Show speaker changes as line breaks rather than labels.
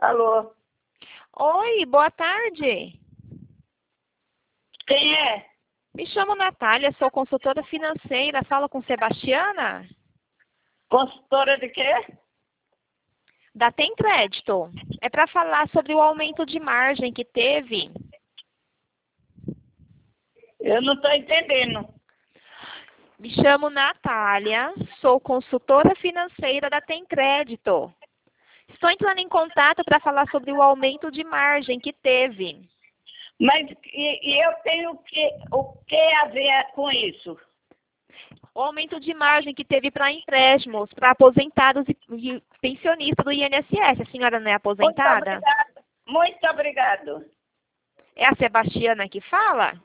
Alô?
Oi, boa tarde.
Quem é?
Me chamo Natália, sou consultora financeira. Falo com Sebastiana?
Consultora de quê?
Da Tem Crédito. É para falar sobre o aumento de margem que teve.
Eu não estou entendendo.
Me chamo Natália, sou consultora financeira da Tem Crédito. Estou entrando em contato para falar sobre o aumento de margem que teve.
Mas eu tenho o que a ver com isso?
O aumento de margem que teve para empréstimos, para aposentados e pensionistas do INSS. A senhora não é
Muito
aposentada?
obrigado. Muito obrigado.
É a Sebastiana que fala?